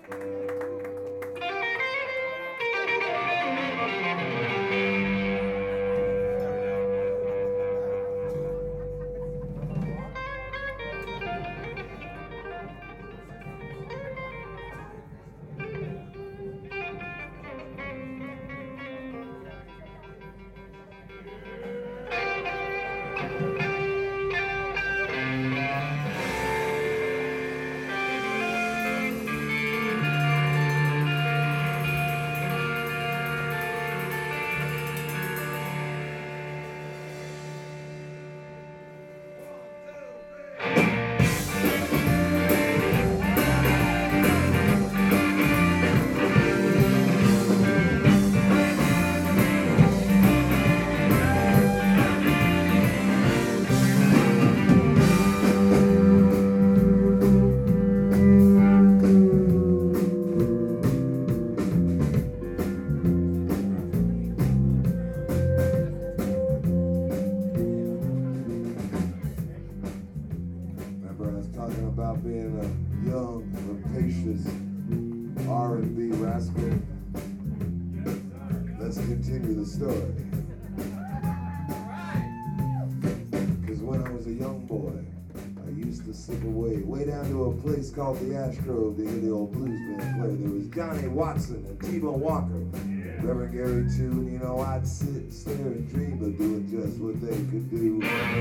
Called the Astro to hear the old blues band play. There was Johnny Watson and T-Bone Walker, Reverend Gary too, and you know I'd sit, stare, and dream of doing just what they could do.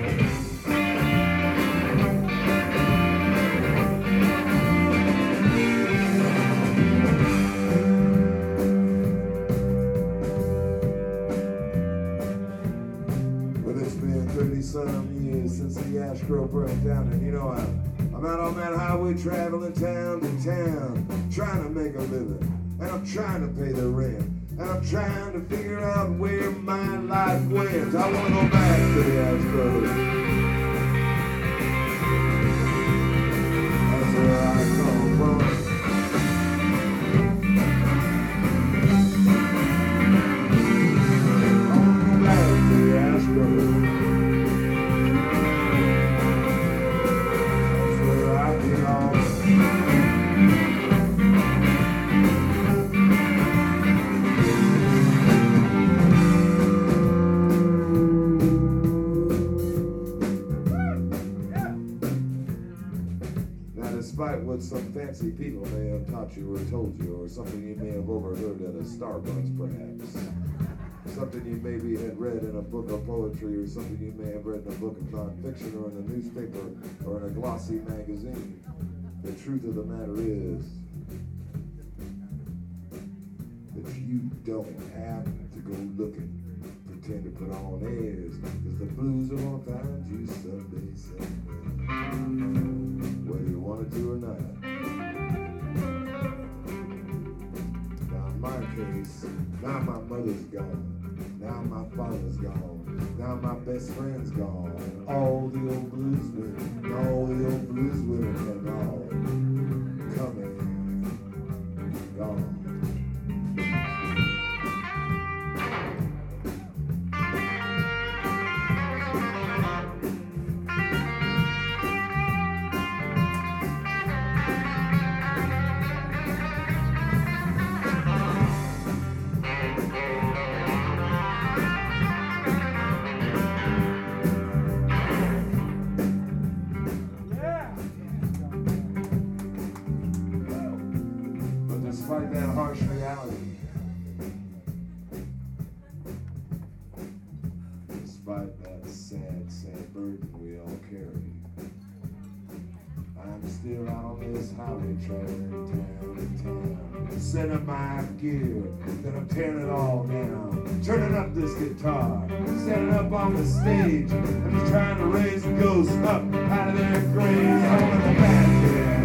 But it's been 30-some years since the Astro burned down, and you know I'm out on that highway traveling town to town, trying to make a living, and I'm trying to pay the rent, and I'm trying to figure out where my life went. I want to go back to the Astro. That's where I come from. I want to go back to the Astro. Despite what some fancy people may have taught you or told you, or something you may have overheard at a Starbucks perhaps, something you maybe had read in a book of poetry, or something you may have read in a book of nonfiction, or in a newspaper, or in a glossy magazine, the truth of the matter is that you don't have to go looking, pretend to put on airs, because the blues are gonna find you someday, whether you want to do or not. Now in my case, now my mother's gone, now my father's gone, now my best friend's gone, all the old blues women, all the old blues women have all come and gone. Despite that harsh reality, despite that sad, sad burden we all carry, I'm still out on this highway traveling town to town, setting my gear, then I'm tearing it all down, turning up this guitar, standing up on the stage, I'm just trying to raise the ghosts up out of their graves. I want to go back to that.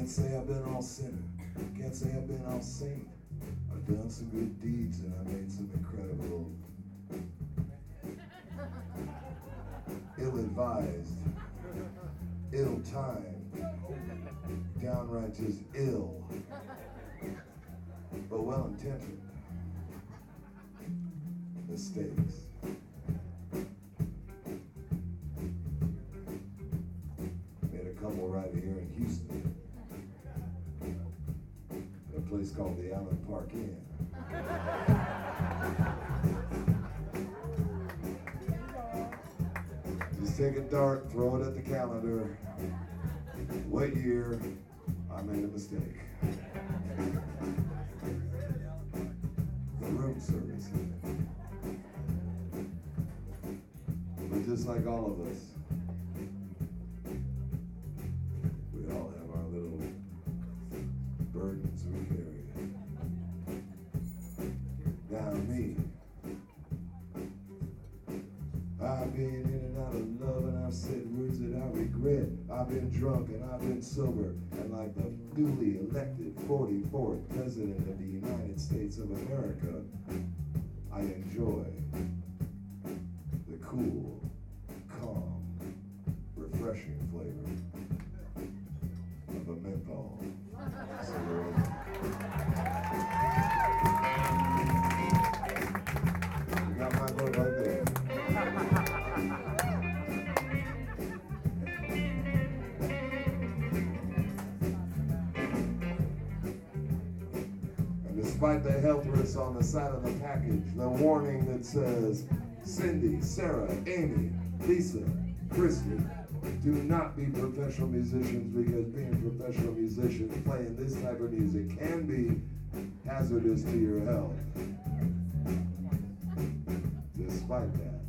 say I've been all sinner, can't say I've been all saint. I've done some good deeds and I made some incredible, ill-advised, ill-timed, downright just ill, but well-intentioned mistakes. Made a couple right here in Houston, at a place called the Allen Park Inn. Just take a dart, throw it at the calendar. What year I made a mistake? The room service. But just like all of us, we all have our little burdens we carry. Now me, I've been in and out of love and I've said words that I regret. I've been drunk and I've been sober, and like the newly elected 44th President of the United States of America, I enjoy the cool, calm, refreshing flavor of a menthol cigarette. You got my vote right there. Despite the health risks on the side of the package, the warning that says, Cindy, Sarah, Amy, Lisa, Christy, do not be professional musicians, because being professional musicians playing this type of music can be hazardous to your health. Despite that,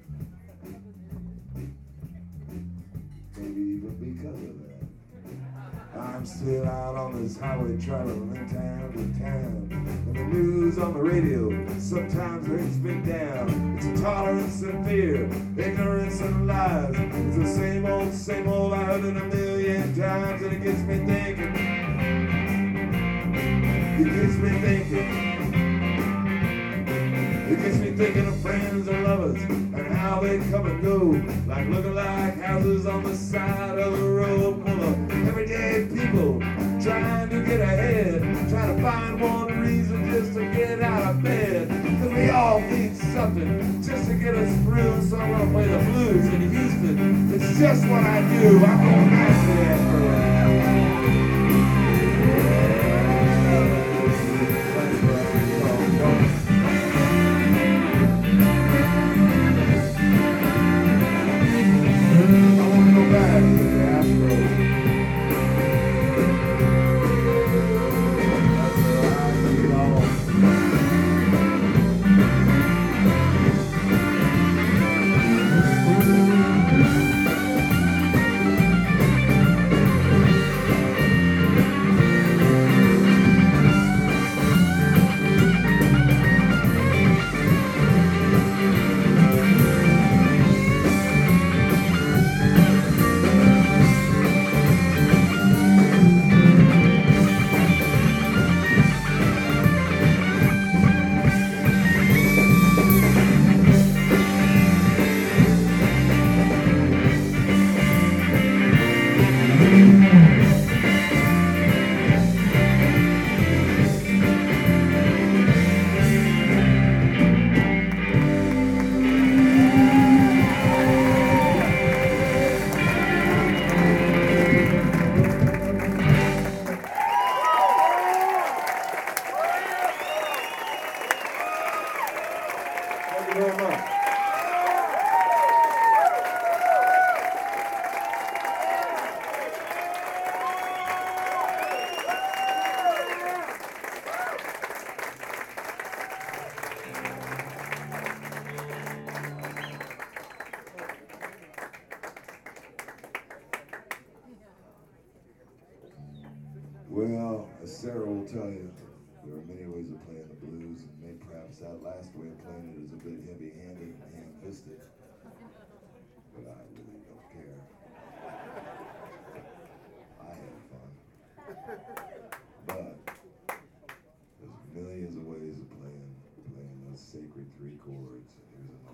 maybe even because of that, I'm still out on this highway traveling town to town. And the news on the radio sometimes brings me down. It's intolerance and fear, ignorance and lies. It's the same old I heard it a million times. And it gets me thinking. It gets me thinking. It gets me thinking of friends and lovers and how they come and go, like looking-like houses on the side of the road, full of everyday people trying to get ahead, trying to find one reason just to get out of bed. Because we all need something just to get us through. So I'm gonna play the blues in Houston. It's just what I do. I'm going back to that for a while. Well, as Sarah will tell you, there are many ways of playing the blues, and maybe perhaps that last way of playing it is a bit heavy-handed and ham-fisted. But I really don't care. I had fun. chords, and he was in